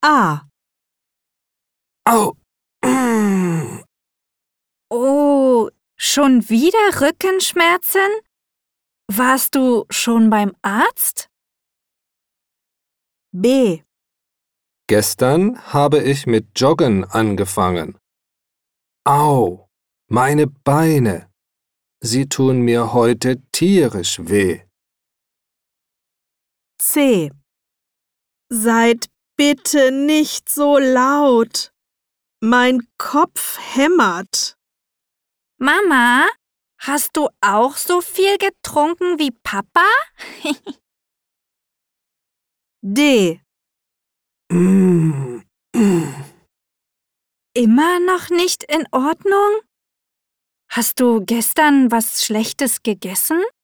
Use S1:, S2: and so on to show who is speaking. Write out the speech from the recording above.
S1: A.
S2: Au!
S3: Oh, schon wieder Rückenschmerzen? Warst du schon beim Arzt?
S1: B.
S2: Gestern habe ich mit Joggen angefangen. Au! Meine Beine! Sie tun mir heute tierisch weh.
S1: C. Seid bitte nicht so laut. Mein Kopf hämmert.
S3: Mama, hast du auch so viel getrunken wie Papa?
S1: D.
S3: Immer noch nicht in Ordnung? Hast du gestern was Schlechtes gegessen?